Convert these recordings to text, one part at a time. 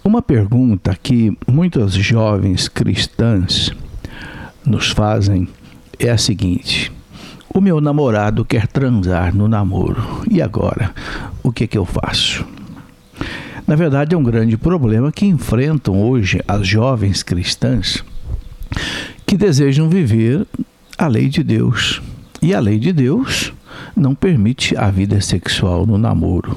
Uma pergunta que muitas jovens cristãs nos fazem é a seguinte: o meu namorado quer transar no namoro, e agora? O que é que eu faço? Na verdade, é um grande problema que enfrentam hoje as jovens cristãs que desejam viver a lei de Deus. E a lei de Deus não permite a vida sexual no namoro.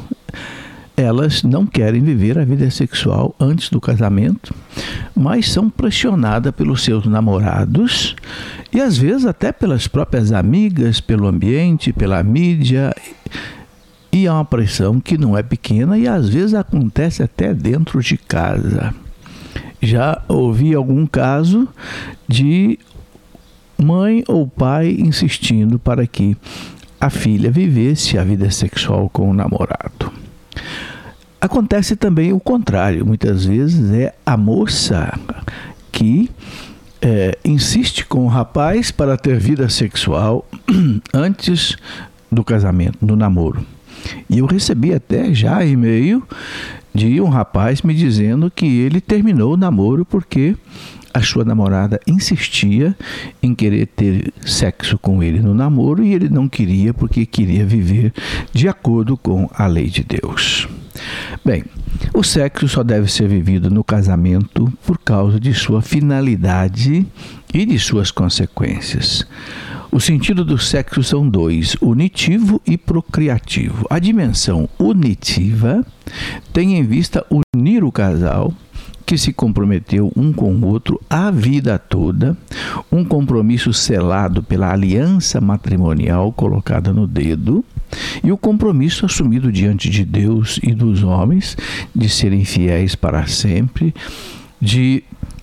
Elas não querem viver a vida sexual antes do casamento, mas são pressionadas pelos seus namorados e às vezes até pelas próprias amigas, pelo ambiente, pela mídia. E é uma pressão que não é pequena e às vezes acontece até dentro de casa. Já ouvi algum caso de mãe ou pai insistindo para que a filha vivesse a vida sexual com o namorado. Acontece também o contrário. Muitas vezes é a moça que insiste com o rapaz para ter vida sexual antes do casamento, do namoro. E eu recebi até já e-mail de um rapaz me dizendo que ele terminou o namoro porque a sua namorada insistia em querer ter sexo com ele no namoro e ele não queria porque queria viver de acordo com a lei de Deus. Bem, o sexo só deve ser vivido no casamento por causa de sua finalidade e de suas consequências. O sentido do sexo são dois, unitivo e procriativo. A dimensão unitiva tem em vista unir o casal que se comprometeu um com o outro a vida toda, um compromisso selado pela aliança matrimonial colocada no dedo, e o compromisso assumido diante de Deus e dos homens de serem fiéis para sempre, de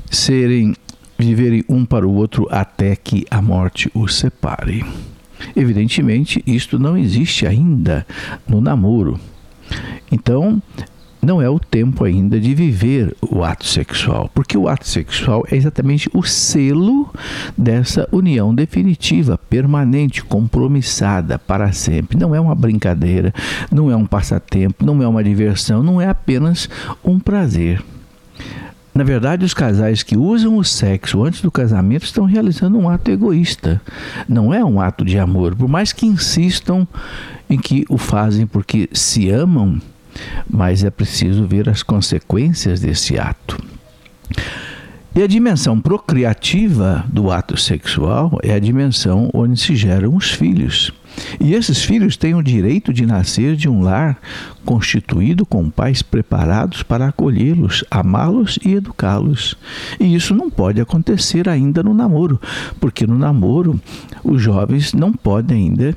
viverem um para o outro até que a morte os separe. Evidentemente, isto não existe ainda no namoro. Então, não é o tempo ainda de viver o ato sexual, porque o ato sexual é exatamente o selo dessa união definitiva, permanente, compromissada para sempre. Não é uma brincadeira, não é um passatempo, não é uma diversão, não é apenas um prazer. Na verdade, os casais que usam o sexo antes do casamento estão realizando um ato egoísta. Não é um ato de amor, por mais que insistam em que o fazem porque se amam, mas é preciso ver as consequências desse ato. E a dimensão procriativa do ato sexual é a dimensão onde se geram os filhos. E esses filhos têm o direito de nascer de um lar constituído com pais preparados para acolhê-los, amá-los e educá-los. E isso não pode acontecer ainda no namoro, porque no namoro os jovens não podem ainda,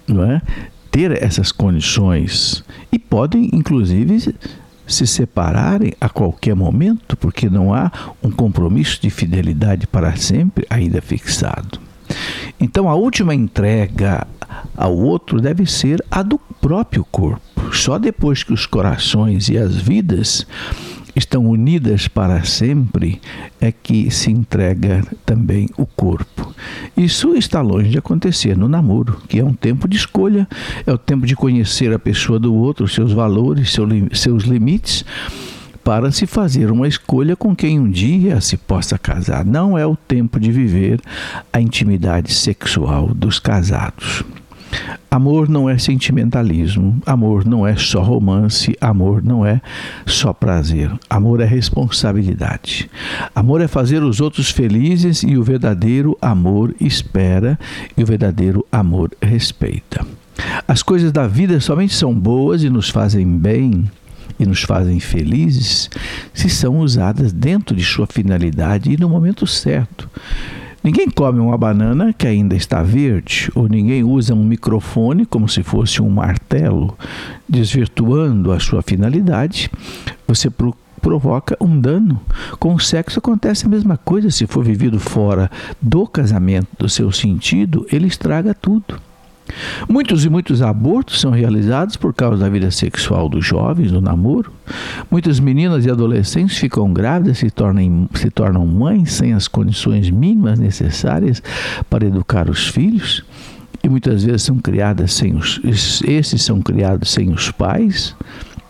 ter essas condições e podem, inclusive, se separarem a qualquer momento, porque não há um compromisso de fidelidade para sempre ainda fixado. Então, a última entrega ao outro deve ser a do próprio corpo. Só depois que os corações e as vidas estão unidas para sempre é que se entrega também o corpo. Isso está longe de acontecer no namoro, que é um tempo de escolha, é o tempo de conhecer a pessoa do outro, seus valores, seus limites, para se fazer uma escolha com quem um dia se possa casar. Não é o tempo de viver a intimidade sexual dos casados. Amor não é sentimentalismo, amor não é só romance, amor não é só prazer. Amor é responsabilidade. Amor é fazer os outros felizes e o verdadeiro amor espera e o verdadeiro amor respeita. As coisas da vida somente são boas e nos fazem bem e nos fazem felizes se são usadas dentro de sua finalidade e no momento certo. Ninguém come uma banana que ainda está verde, ou ninguém usa um microfone como se fosse um martelo, desvirtuando a sua finalidade. Você provoca um dano. Com o sexo acontece a mesma coisa. Se for vivido fora do casamento, do seu sentido, ele estraga tudo. Muitos e muitos abortos são realizados por causa da vida sexual dos jovens, do namoro. Muitas meninas e adolescentes ficam grávidas, se tornam mães sem as condições mínimas necessárias para educar os filhos. E muitas vezes são criadas esses são criados sem os pais.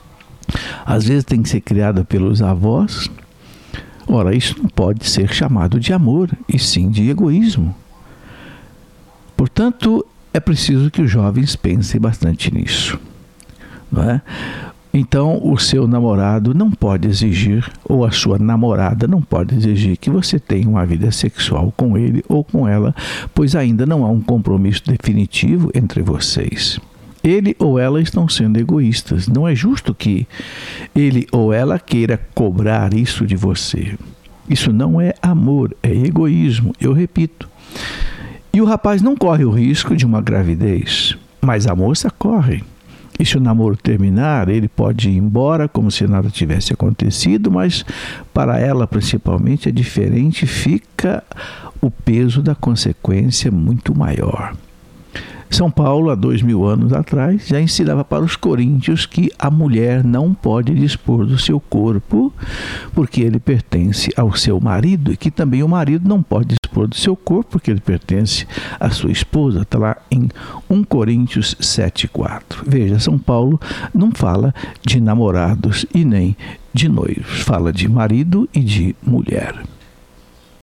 às vezes tem que ser criada pelos avós. Ora, isso não pode ser chamado de amor, e sim de egoísmo. Portanto, é preciso que os jovens pensem bastante nisso, não é? Então, o seu namorado não pode exigir, ou a sua namorada não pode exigir que você tenha uma vida sexual com ele ou com ela, pois ainda não há um compromisso definitivo entre vocês. Ele ou ela estão sendo egoístas. Não é justo que ele ou ela queira cobrar isso de você. Isso não é amor, é egoísmo, eu repito. E o rapaz não corre o risco de uma gravidez, mas a moça corre. E se o namoro terminar, ele pode ir embora como se nada tivesse acontecido, mas para ela principalmente é diferente, fica o peso da consequência muito maior. São Paulo, há 2000 anos atrás, já ensinava para os coríntios que a mulher não pode dispor do seu corpo porque ele pertence ao seu marido, e que também o marido não pode dispor do seu corpo porque ele pertence à sua esposa. Está lá em 1 Coríntios 7,4. Veja, São Paulo não fala de namorados e nem de noivos, fala de marido e de mulher.